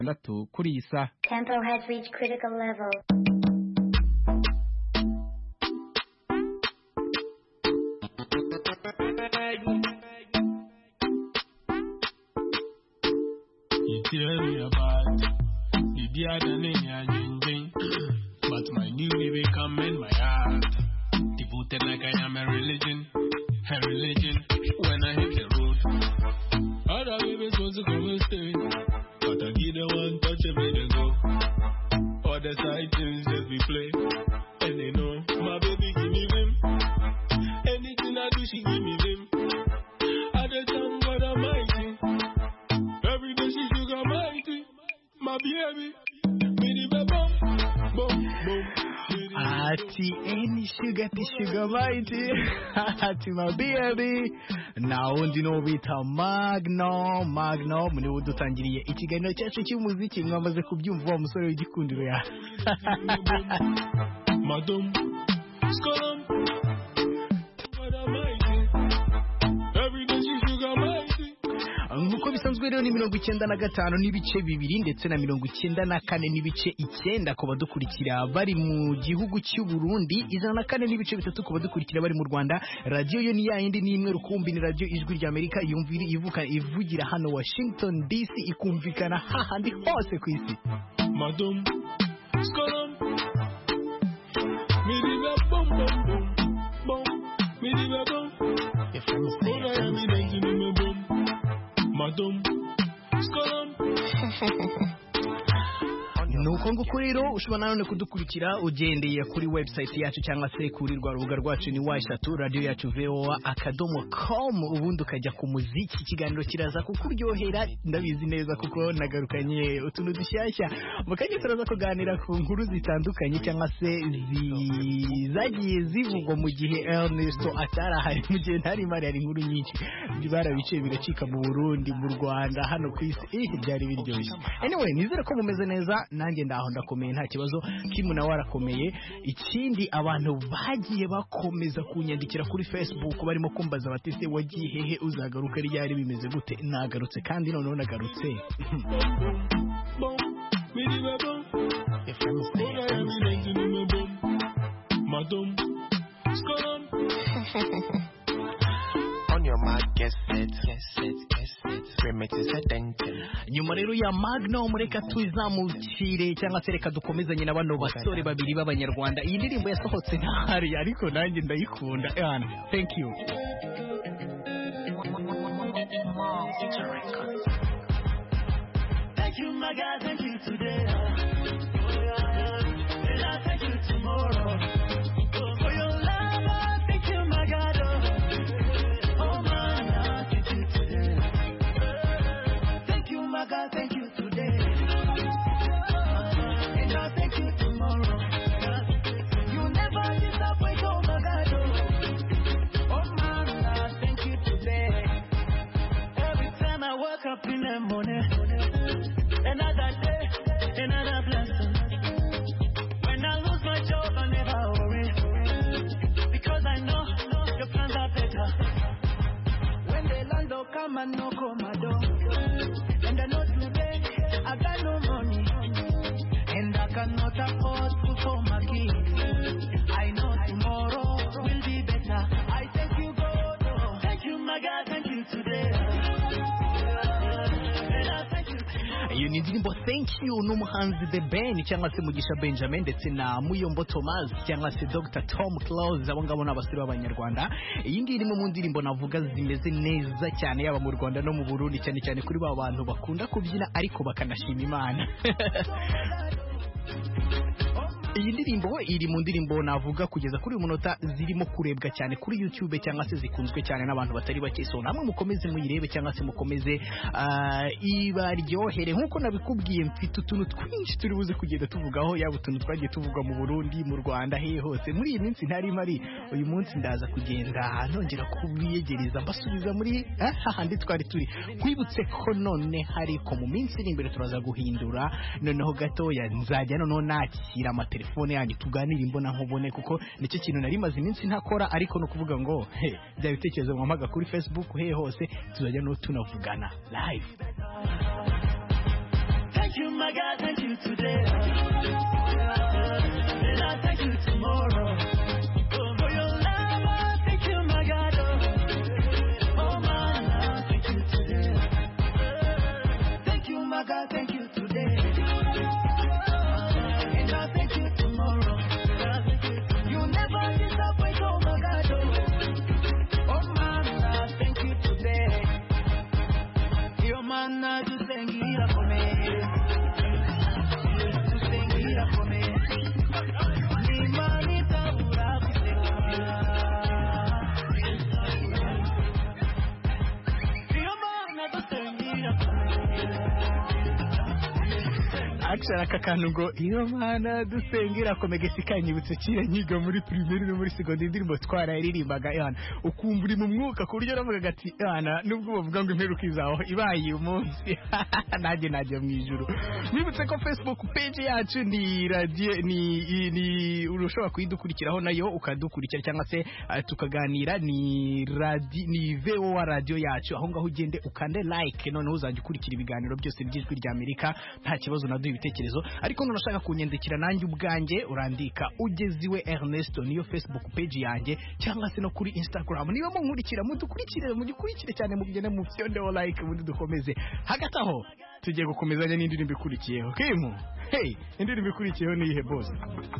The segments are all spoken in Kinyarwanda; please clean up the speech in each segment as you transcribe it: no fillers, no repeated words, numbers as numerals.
Ndatu kuri iyi saha. Tempo has reached critical level. You tell me about the dear than but my new baby come in my heart. Devoted like I am a religion. When I hit the road, other babies want to come and stay, but I give them one touch and make them go. All the side things that we play, and they know my baby give me vim. Anything I do, she give me vim. I just thank God Almighty. Every day she sugar mighty, my baby. Me the boom, boom, boom. Ati any sugar mighty. Ati my baby. Na undi no bita Magno mune udutangiriye ikiganiro cyacu cy'umuziki mwamaze kubyumva wa musore w'igikundiro ya. Madam Skolom every day she sugar mighty. Nkuko bisanzwe rero ni 95 n'ibice bibiri ndetse na 94 n'ibice 9 ku badukurikira bari mu gihugu cy'u Burundi, 104 n'ibice 3 ku badukurikira bari mu Rwanda. Radio yo ni yindi ni imwe rukumbi, ni radio Ijwi rya Amerika yumvira ivugira hano Washington DC, ikumvikana hahandi hose ku isi. Madam Skolom me the bum bum me the bum if I'm saying Madam Skolom. Nuko nguko rero ushobora none kudukurikira ugendeye kuri website yacu cyangwa se kuri rwa rubuga rwacu ni Y3 radio yacu voa.com, ubundi ukajya ku muziki. Ikiganiro kiraza kukuryohera, ndabizi neza kuko nagarukanye utuntu dushyashya. Mukajya turaza kuganira ku nkuru zitandukanye cyangwa se zagiye zivugwa mu gihe Ernesto atarahari, mu gihe ntari mari hari inkuru nyinshi barabice biracika mu Burundi, mu Rwanda, hano ku isi. Byari biryoshye. Anyway, nizere ko mumeze neza, nanjye ndaho ndakomeye nta kibazo. Kimu nawe arakomeye. Ikindi abantu bagiye bakomeza kunyandikira kuri Facebook barimo kumbaza bati se wagiye hehe, uzagaruka ryari, bimeze gute? Nagarutse kandi noneho nagarutse. Madam Skolom. On your mark, get set. Remix is attention. Nyuma rero ya Magno mureka tuzamukire cyangwa se reka dukomezanye na bano basore babiri b'abanyarwanda. Iyi ndirimbo yasohotse ntari ariko nanjye ndayikunda. Thank you. Thank you, my God, thank you today. And I'll thank you tomorrow. For your love, I thank you, my God. Oh, man, I thank you today. Thank you, my God, thank you today. And I'll thank you tomorrow. You never disappoint, oh, my God. Oh, man, I thank you today. Every time I wake up in the morning, another day, another blessing. When I lose my job, I never worry, because I know your plans are better. When the landlord come and knock on my door, and I know today I got no money, and I cannot afford food for my kids. I know tomorrow will be better. I thank you, God. Oh, thank you, my God. Thank you today. Iyo ni indirimbo Thank You n'umuhanzi The Ben cyangwa se Mugisha Benjamin ndetse na Muyombo Thomas cyangwa se Dr. Tom Close, abo ngabo n'abasore b'abanyarwanda. Iyi ngiyi irimo mu ndirimbo navuga zimeze neza cyane yaba mu Rwanda no mu Burundi, cyane cyane kuri ba bantu bakunda kubyina ariko bakanashima Imana. Iyi ndirimbo iri mu ndirimbo navuga kugeza kuri uyu munota zirimo kurebwa cyane kuri YouTube cyangwa se zikunzwe cyane n'abantu batari bake. So namwe mukomeze muyirebe cyangwa se mukomeze ibaryohere. Nkuko nabikubwiye, mfite utuntu twinshi turi buze kugenda tuvugaho, yaba utuntu twagiye tuvuga mu Burundi, mu Rwanda, hehe hose. Muri iyi minsi ntari mari, uyu munsi ndaza kugenda nongera kubiyegereza mbasubiza muri hahandi twari turi. Kwibutse ko none hari ko mu minsi iri imbere turaza guhindura, noneho gatoya nzajya noneho nakira amatelefone yanyu tuganira imbona nkubone, kuko nicyo kintu nari maze iminsi ntakora. Ariko no kuvuga ngo bya bitekerezo mwamaga kuri Facebook hehe hose, tuzajya no tunavugana live. Thank you, my God, thank you today. And I thank you tomorrow. For your love, I thank you, my God. Oh, man, I thank you today. Thank you, my God, thank you today. And I thank you tomorrow. You never disappoint, oh, my God. Oh, man, I thank you today. Your man, I just thank you for me. Thank you for me. Ni manita urabi Your man, I just thank you for me. Actually aka kantu ngo iyo mana dusengera komegesi kanyibutse kira nyiga muri primaire no muri secondaire indirimbo twararirimbaga yana ukumva uri mu mwuka ku buryo navuga ati yana nubwo bavuga ngo imperuka izaho ibaye umunsi najye mu ijuru. Mwibutse ko Facebook page yacu ni radio ni urushobora kuyidukurikiraho nayo ukadukurikira cyangwa se tukaganira ni radio ni VOA radio yacu aho ngaho ugende ukande like noneho uzajya ukurikira ibiganiro byose by'ijwi rya Amerika nta kibazo naduha ibitekerezo. Ariko none ushaka kunyandikira nanjye ubwanjye urandika ugeziwe Ernesto niyo Facebook page yanjye cyangwa se no kuri Instagram niba munkurikira mudukurikire cyane mugende mu fyondeho like ubundi dukomeze hagati aho tugiye gukomezanya n'indirimbo ikurikiyeho. Kimu hey indirimbo ikurikiyeho ni ihe boss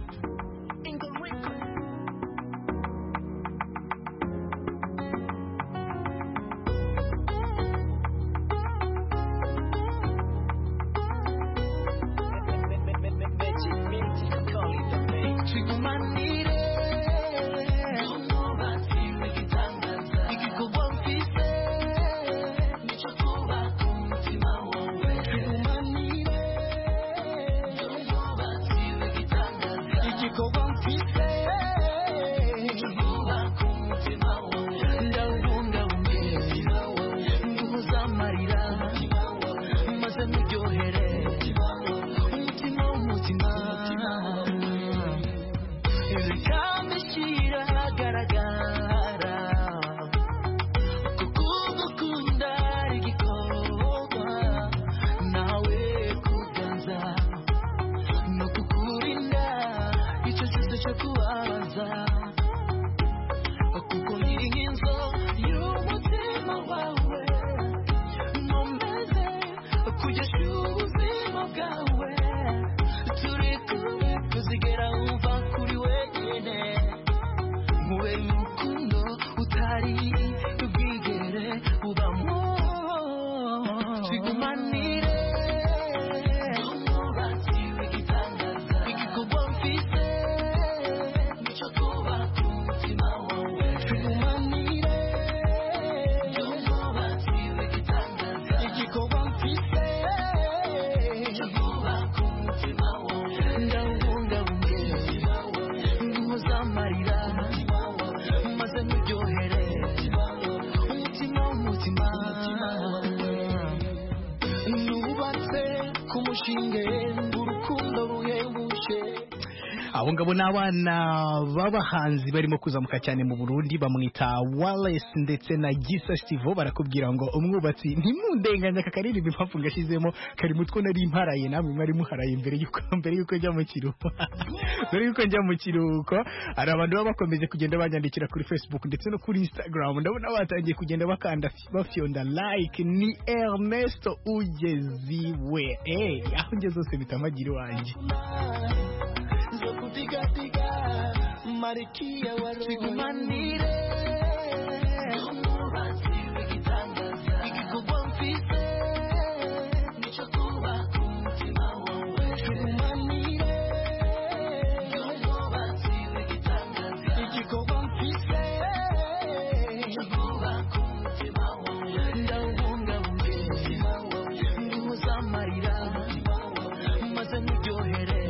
abo ngabo n'abana b'abahanzi barimo kuzamuka cyane mu Burundi bamwita Wallace ndetse na Gisa Stivo barakubwira ngo umwubatsi ntimundenganya kakaririmba impamvu ngashizemo kari mutwo nari imparaye namwe mwari muharaye mbere yuko njya mu kiruhuko mbere yuko njya mu kiruhuko ari abantu baba bakomeje kugenda banyandikira kuri Facebook ndetse no kuri Instagram ndabona batangiye kugenda bakanda bafyonda like ni Ernesto ugeziwe aho ngeze zose bitamagiri wanje Marikia warumanire umubazi w'igitangaza ikikuba mfite nico kuba ku mutima wawe urumanire umubazi w'igitangaza ikikuba mfite nico kuba ku mutima wawe ndawubungabunge umutima wawe nguzamarira maze muryohere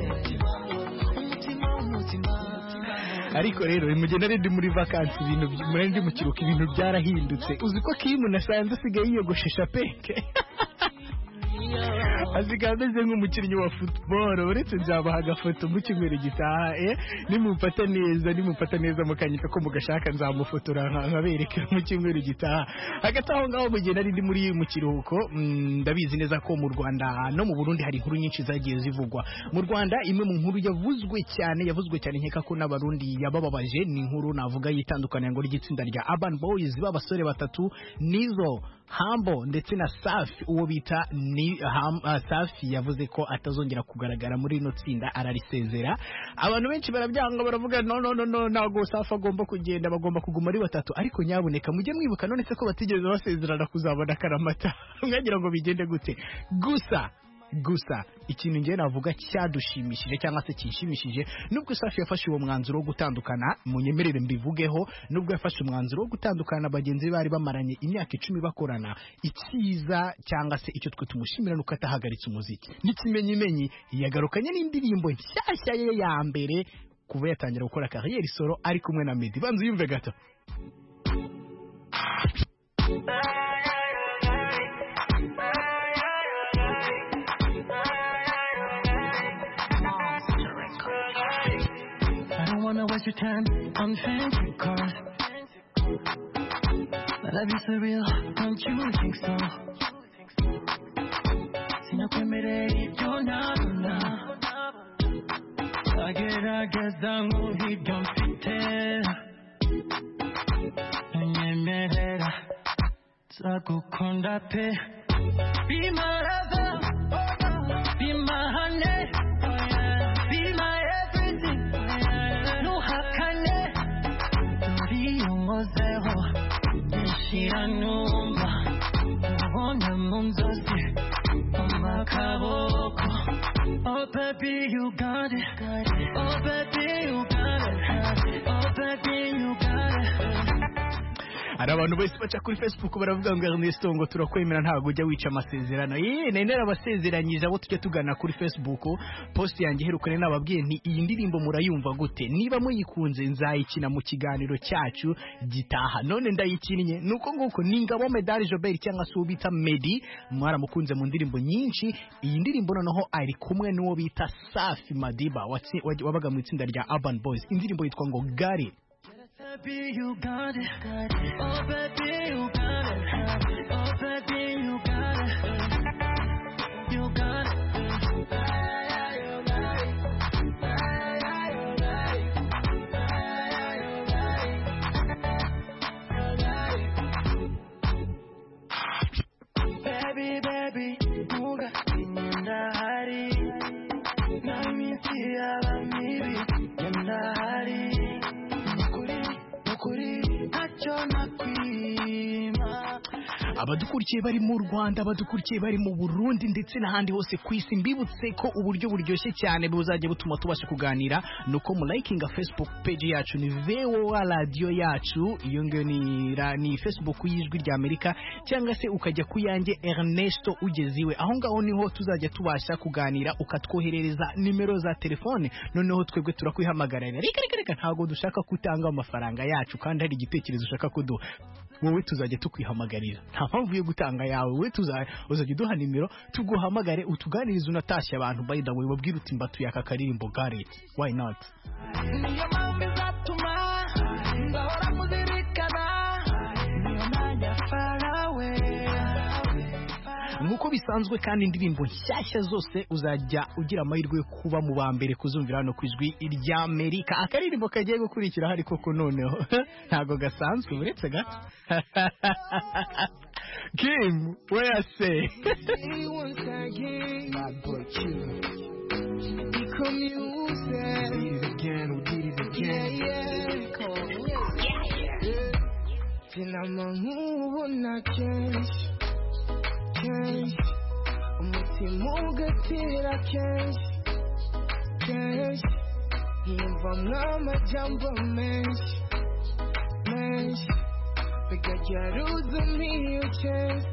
umutima ariko rero imugenda ndi muri vacancy ibintu muri ndi mu kiruhuko ibintu byarahindutse uzi ko Kim nasanze asigaye yiyogoshesha peke asigaye ameze nk'umukinnyi wa football uretse nzabaha agafoto mu cyumweru gitaha nimufata neza mukanyita ko mugashaka nzamufotora nkabereka mu cyumweru gitaha. Hagati aho ngaho mu gihe nari ndi muri mu kiruhuko ndabizi neza ko mu Rwanda no mu Burundi hari inkuru nyinshi zagiye zivugwa. Mu Rwanda imwe mu nkuru yavuzwe cyane nkeka ko n'abarundi yabababaje ni inkuru navuga yitandukanye ngo ry'itsinda rya Urban Boys b'abasore batatu Nizo, Hambo ndetse na Safi. Uwo bita ni Safi yavuze ko atazongera kugaragara muri ino tsinda ararisezera. Abantu benshi barabyanga baravuga no ntago Safi agomba kugenda, bagomba kuguma ari batatu. Ariko nyaboneka mujye mwibuka none se ko batigeze basezerana kuzabona Karamata mwagira ngo bigende gute. Gusa ikintu ngiye navuga cyadushimishije cyangwa se kinshimishije nubwo Safi yafashe uwo mwanzuro wo gutandukana, munyemerere mbivugeho, nubwo yafashe umwanzuro wo gutandukana bagenzi bari bamaranye imyaka 10 bakorana, icyiza cyangwa se icyo twe tumushimira nuko atahagaritse umuziki. N'ikimenyimenyi yagarukanye n'indirimbo nshyashya ye ya mbere kuva yatangira gukora career solo ari kumwe na Meddy. Banzu yumve gato. Waste your time on fancy cars. But I'd be surreal, don't you think so? Si no permite, yo nada. Ageza nguhiga mfite. Nyemerera, nzagukunda pe. Be my lover, be my honey. Oh baby you got it, oh baby you got it, oh baby you got it. Hari abantu bose baca kuri Facebook baravuga ngo Ernesto ngo turakwemera ntago ujya wica amasezerano. Nene abasezeranyije abo tujya tugana kuri Facebook. Post yanjye herukane nababwiye nti iyi ndirimbo murayumva gute, niba muyikunze nzayikina mu kiganiro cyacu gitaha. None ndayikinnye nuko nguko Ningabo Medal Jobert cyangwa se ubita Meddy, mwaramukunze mu ndirimbo nyinshi. Iyi ndirimbo noneho ari kumwe n'uwo bita Safi Madiba wabaga mu itsinda rya Urban Boys. Indirimbo yitwa ngo Gari. Baby you got it, oh baby you got it, oh baby you got it, you got it. Baby, nuga inyenda hari, namiti abamibi yenda hari. Abadukurikiye bari mu Rwanda, abadukurikiye bari mu Burundi ndetse n'ahandi hose ku isi, mbibutse ko uburyo buryoshye cyane buzajya butuma tubasha kuganira nuko mu likinga Facebook page yacu ni VOA Radio yacu. Iyo ngiyo ni Facebook y'Ijwi rya Amerika, cyangwa se ukajya kuyange Ernesto ugeziwe. Aho ngaho niho tuzajya tubasha kuganira, ukatwoherereza nimero za telefone, noneho twebwe turakwihamagarira. Reka ntago dushaka kutanga amafaranga yacu kandi hari igitekerezo ushaka kuduha, wowe tuzajya tukwihamagarira. Nta mpamvu yo gutanga yawe, wowe uzajya duha nimero tuguhamagare utuganirize unatashye abantu. By the way wabwira uti mbatuye aka karirimbo Gare, why not? Niyo mpamvu izatuma ngahora muzirikana, niyo najya farawe. Nkuko bisanzwe kandi indirimbo nshyashya zose uzajya ugira amahirwe yo kuba mu ba mbere kuzumvira hano ku Ijwi rya Amerika. Akaririmbo kagiye gukurikira hari koko noneho ntago gasanzwe uretse gato. Kim, where I say Once again, bad boy killer. Become you, did it again, we did it again. Yeah. Finamangu na change. Umutima ugatera kenshi, yiyumvamwo amajambo menshi, bikajyaruza niyo chance.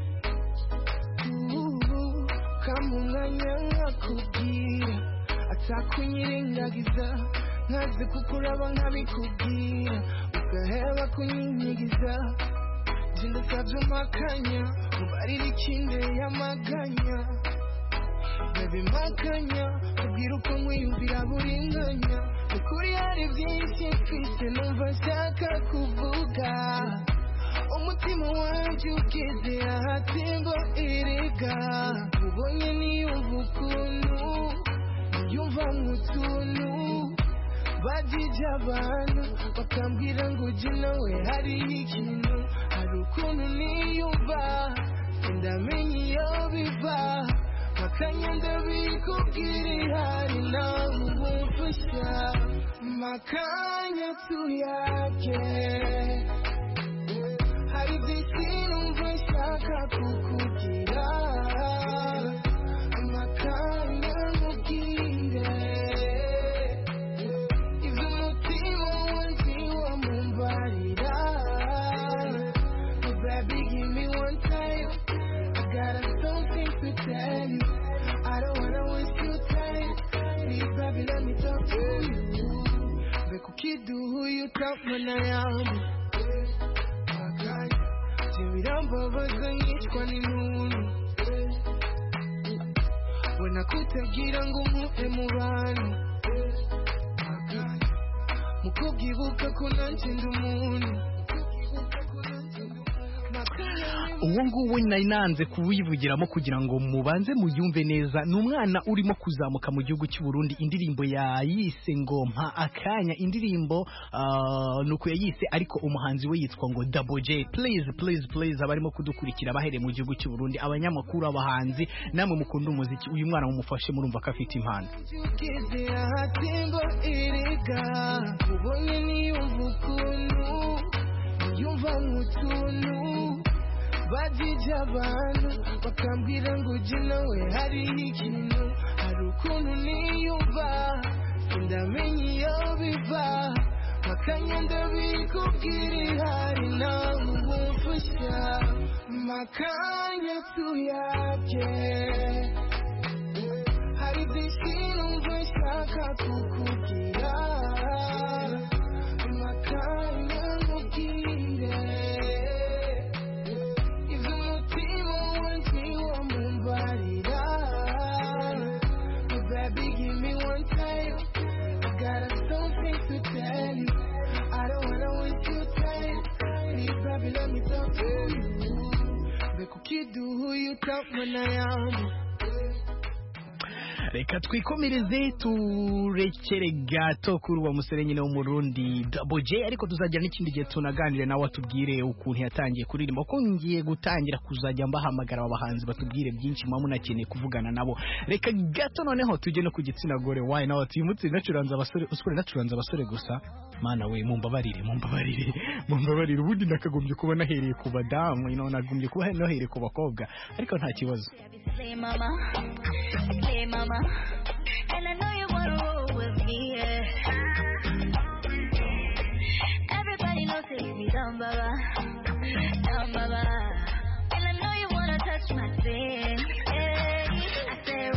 Kama umwanya nkakubwira, atakunyirengagiza, nkaze kukuraba nkabikubwira, ugaheba kunyinyigiza. Ndasabye umakanya, mubarire ikinde y'amaganya. baby makanya ubwira uko nkwiyumvira buri mwanya ukuri hari byinshi mfite numva nshaka kuvuga umutima wanjye ugeze ahati ngo erega ubonye niyumva ukuntu niyumva nk'utuntu bajije abantu bakambwira ngo ujye nawe hariho ikintu hari ukuntu niyumva sindamenya iyo biva makanya ndabikubwira ihari nawe ubumfasha makanya tuyake hari byinshi numva nshaka kukugira makanya nkubwire iby'umutima wanjye wamumbarira baby give me one time I got something to tell you I don't wanna waste your time please baby let me talk to you mbega ukiduhuye utamana yawe birambabaza nkicwa n'intuntu we nakutagira ngo nkuhe mu bantu mukubwibuka ko nanjye ndi umuntu uwo nguwo nari nanze kuwivugiramo kugira ngo mubanze muyumve neza ni umwana urimo kuzamuka mu gihugu cy'u Burundi indirimbo yayise ngo mpa akanya indirimbo nuko yayise ariko umuhanzi we yitwa ngo Double J please abarimo kudukurikira bahereye mu gihugu cy'u Burundi abanyamakuru abahanzi namwe mukunda umuziki uyu mwana mumufashe murumva ko afite impano ubonye niyumva ukuntu yumva nk'utuntu bajije abantu bakambwira ngo ujye nawe hariho ikintu hari ukuntu niyumva sindamenya iyo biva makanya ndabikubwira ihari nawe ubumfasha makanya tuyake hari byinshi numva nshaka kukugira makanya nkubwire iby'umutima wanjye wamumbarira baby give me one time I got something to tell you I don't wanna waste your time please baby let me talk to you mbega ukiduhuye utamana yawe reka twikomereze turekere gato kuri uwo musore nyine wo mu Burundi Double J ariko tuzagira n'ikindi gihe tunaganire nawe atubwire ukuntu yatangiye kuririmba ko ngiye gutangira kuzajya mbahamagara abahanzi batubwire byinshi mwa munakeneye kuvugana nabo reka gato noneho tujye no ku gitsina gore wayi nawe tuyimutse nacuranza abasore usukure nacuranza abasore gusa mana we mumbabarire ubundi nakagombye kuba nahereye ku badamu nagombye kuba nahereye ku bakobwa ariko nta kibazo Mama, and I know you wanna roll with me, yeah. Everybody knows it's me, down, baba. And I know you wanna touch my skin, yeah. I say,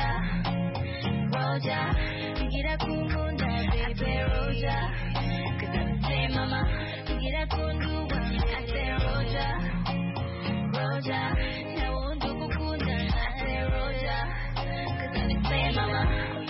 Roja, get a kumunda, baby, Roja. 'Cause I say, mama, get a kundu, I say, Roja, now won't do kukunda, I say, Roja. Say mama,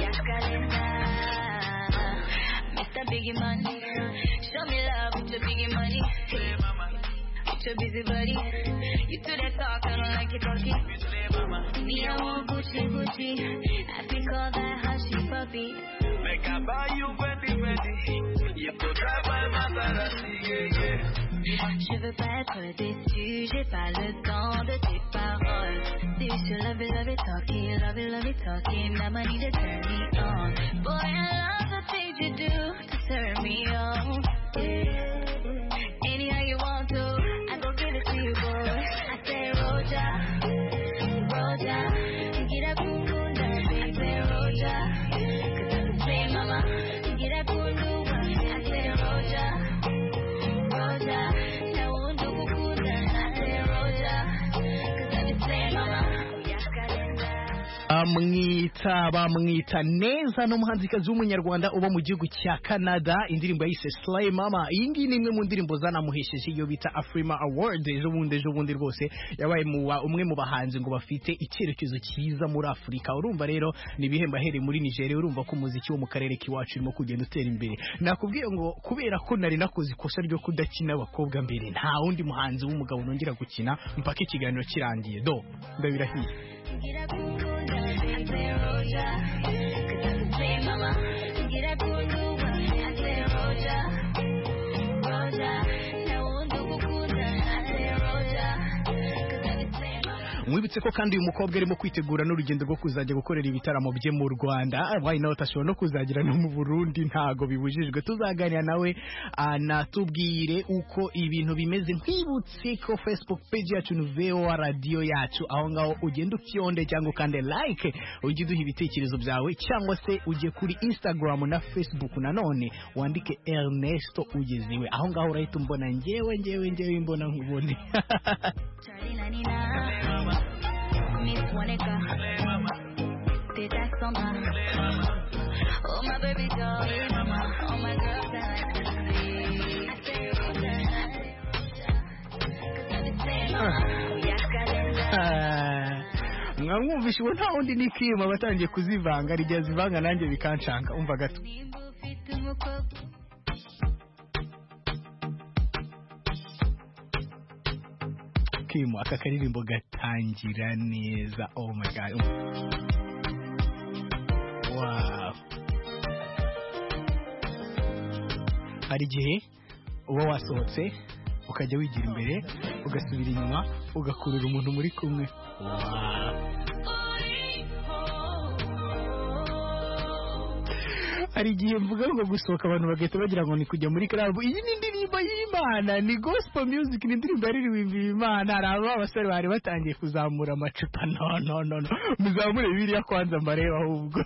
Mr. Biggie Money, show me love with your biggie money. With your busy body, you do that talk, I don't like it talking. Me, I want Gucci, I think all that hushy puppy. Make I buy you Fendi, you could drive my Maserati, yeah. Je veux pas être déçu, j'ai pas le temps de tes paroles. Si je love it talking, now I need to turn me on. Boy, I love the things you do to turn me on. Yeah. Anyhow you want to, I go give it to you, boy. I say Roja, get a kundunda, baby, Roja. 'Cause I say mama, get a kundunda, I say Roja. Now won't do kukunda, I say Roja. 'Cause I say mama, bamwita neza n'umuhanzikazi w'umunyarwanda uba mu gihugu cya Canada. Indirimbo yise Slay Mama, iyi ngiyi ni imwe mu ndirimbo zanamuhesheje iyo bita Afrima Award. ejo bundi rwose yabaye umwe mu bahanzi ngo bafite icyerekezo cyiza muri Afurika. Urumva rero ni ibihembo ahereye muri Nigeria. Urumva ko umuziki wo mu karere k'iwacu urimo kugenda utera imbere. Nakubwiye ngo kubera ko nari nakoze ikosa ryo kudakina abakobwa mbere, nta wundi muhanzi w'umugabo nongera gukina mpaka ikiganiro kirangiye. Ndabirahiye. Mwibutse ko kandi uyu mukobwa arimo kwitegura n'urugendo rwo kuzajya gukorera ibitaramo bye mu Rwanda. Why not ashobora no kuzagira no mu Burundi, ntago bibujijwe. Tuzaganira nawe anatubwire uko ibintu bimeze. Nkwibutse ko Facebook page yacu ni VOA Radio yacu, aho ngaho ugenda ufyonde cyangwa ukande like, ujye duha ibitekerezo byawe, cyangwa se ujye kuri Instagram na Facebook nanone wandike Ernesto Ugeziwe. Aho ngaho urahita umbona njyewe mbona nkubone. Miss Monica, Tita Sandra, oh my baby doll, oh my girl, mwamwumvishe ubu nta wundi ni Kim, abatangiye kuzivanga rijya zivanga nanjye bikancanga. Umva gato. Kim, aka karirimbo gatangira neza. Oh my god. Wow. Hari igihe uba wasohotse ukajya wigira imbere ugasubira inyuma ugakurura umuntu muri kumwe. Wow. Hari igihe mvuga ngo gusohoka abantu bagahita bagira ngo ni kujya muri club. Iyi ni indirimbo y'Imana, ni gospel music, ni indirimbo yaririmbye Imana. Hari abasore bari batangiye kuzamura amacupa. No muzamure Bibiliya kwanza mbareba ahubwo.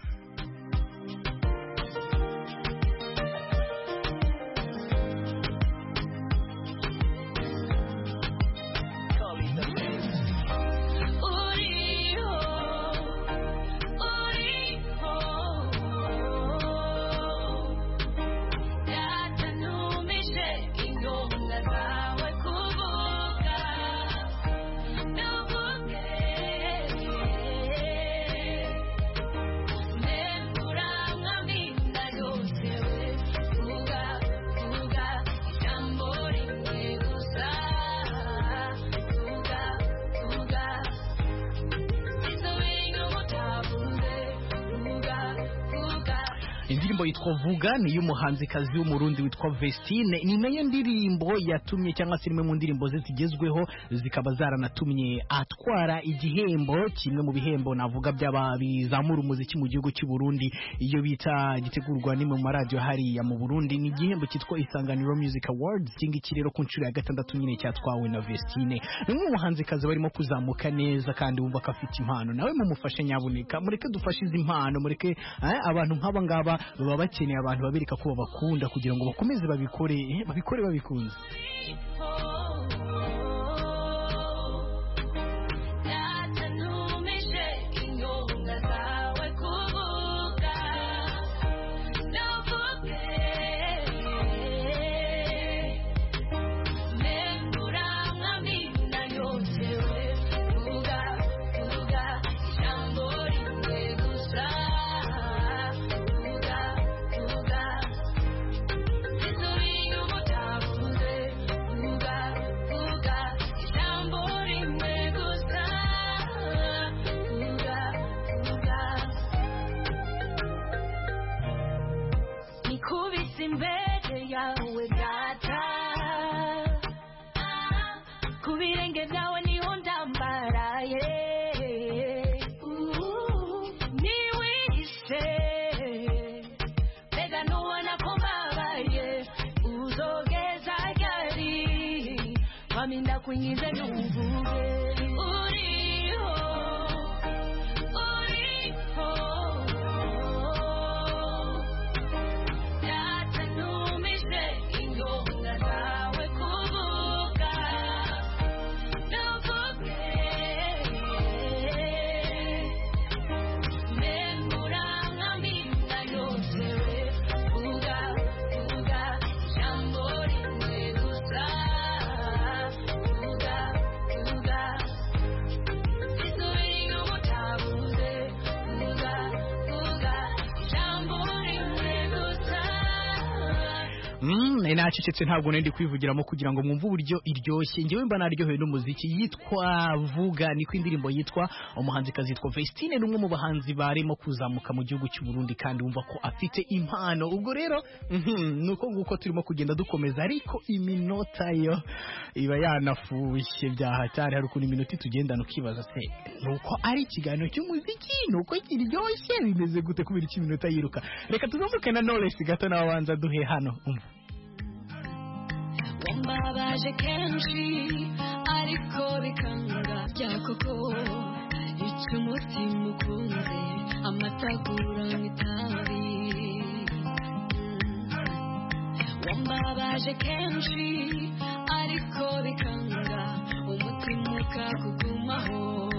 Indirimbo yitwa Vuga ni y'umuhanzikazi w'umurundi witwa Vestine. Ni nayo ndirimbo yatumye cyangwa se imwe mu ndirimbo ze zigezweho zikaba zaranatumye atwara igihembo, kimwe mu bihembo navuga by'abizamura umuziki mu gihugu cy'u Burundi, iyo bita gitegurwa ni mu radio hariya mu Burundi. Ni igihembo cyitwa Isanganiro Music Awards. Kingi kirero ku nshuro ya 6 nyine cyatwawe na Vestine. Ni umuhanzikazi barimo kuzamuka neza kandi wumva ko afite impano. Nawe mumufashe nyabuneka, mureke dufashe izi impano, mureke abantu nk'aba ngaba baba bakeneye abantu babereka ko babakunda kugira ngo bakomeze babikore babikunze. Kuingiza nuvuge nacecetse ntabwo nende kwivugiramo kugira ngo mwumve uburyo iryoshye ngewe mba naryohewe n'umuziki yitwa Vuga niko indirimbo yitwa umuhanzikazi yitwa Vestine n'umwe mu bahanzi barimo kuzamuka mu gihugu cy'u Burundi kandi wumva ko afite impano ubwo rero nuko nguko turimo kugenda dukomeza ariko iminota yo iba yanafushye byahatari hari ukuntu iminota tugendana ukibaza se nuko ari ikiganiro cy'umuziki nuko kiryoshye bimeze gute kubera iki iminota yiruka reka tuzamuke na Knowless gato nabanza duhe hano umva wambabaje kenshi ariko bikanga byakoko icyo umutima ukunze amatagura nk'itabi wambabaje kenshi ariko bikanga umutima ukakugumaho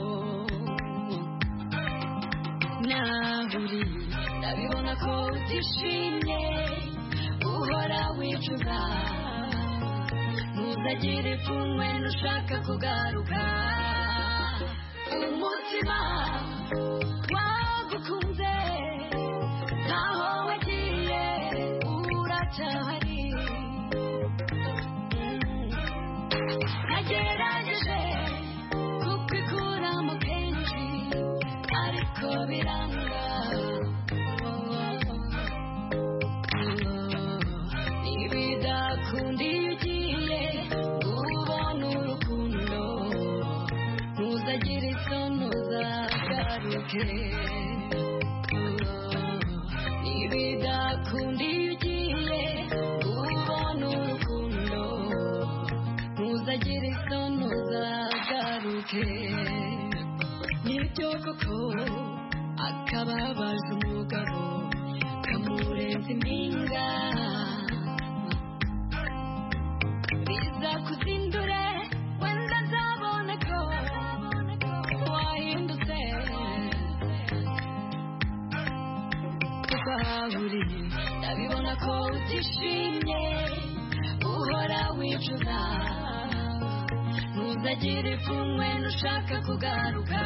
nahuri ndabibona ko utishimye uhora wicuza ntuzagire ipfunwe nushaka kugaruka umutima wagukunze ntaho wagiye uracyahari nagerageje kubikuramo kenshi ariko biranga ibidakunda iyo ugiye ubona urukundo ntuzagire isoni uzagaruke ibidakunda iyo ugiye ubona urukundo ntuzagire isoni uzagaruke nibyo koko akababaza umugabo kamurenza impinga bizakuzindure wenda nzabona ko wahindutse kuko ahahuri ndabibona ko utishimye uhora wicuza ntuzagire ipfunwe nushaka kugaruka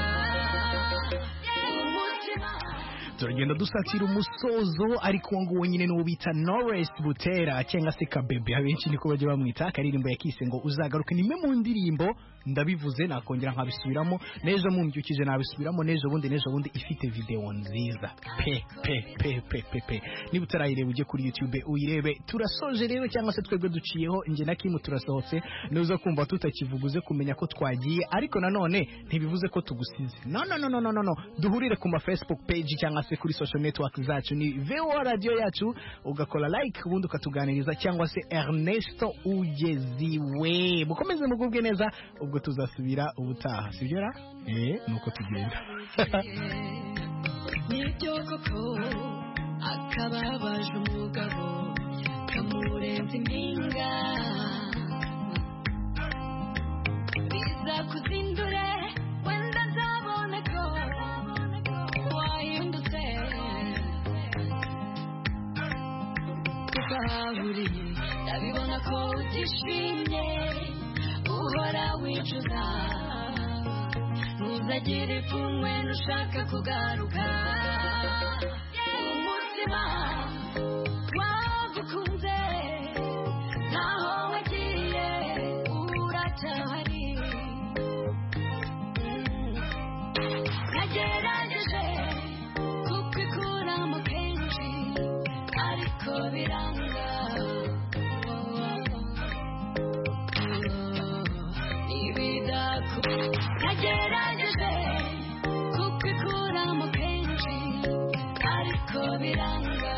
umutima turagenda dusatira umusozo ariko uwo nguwo nyine n'uwo bita Knowless Butera cyangwa se Kabebe abenshi niko bajya bamwita akaririmbo yakise ngo uzagaruke nimwe mu ndirimbo ndabivuze nakongera nkabisubiramo nejo mumbyukije nabisubiramo nejo bundi ifite video nziza pe niba utarayireba ujye kuri YouTube uyirebe turasoje rero cyangwa se twebwe duciyeho nge na Kim turasohotse nuza kumva tutakivuguze kumenya ko twagiye ariko nanone ntibivuze ko tugusize no duhurire ku ma Facebook page cyangwa se kuri social network zacu ni VOA radio yacu ugakora like ubundi ukatuganiriza cyangwa se Ernesto Ugeziwe mukomeze mugubwe neza ubwo tuzasubira ubutaha sibyo ra nuko tugenda nibyo koko akababaje umugabo kamurenza impinga bizakuzindure wenda nzabona ko wahindutse kuko ahahuri ndabibona ko utishimye uhora wicuza ntuzagire ipfunwe nushaka kugaruka umutima wagukunze ntaho wagiye uracyahari nagerageje kubikuramo kenshi ariko biranga nagerageje kubikuramo kenshi ariko biranga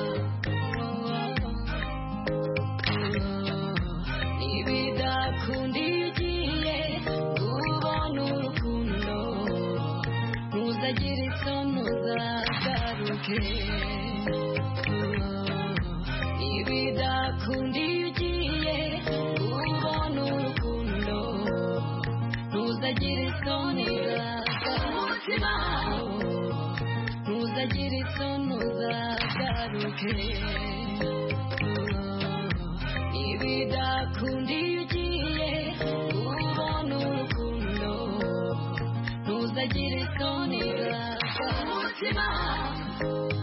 ibidakunda iyo ugiye ubona urukundo ntuzagire isoni uzagaruke ibidakunda iyo ugiye ubona urukundo ntuzagire isoni umutima ntuzagire isoni uzagaruke ibidakunda iyo ugiye ubona urukundo ntuzagire isoni umutima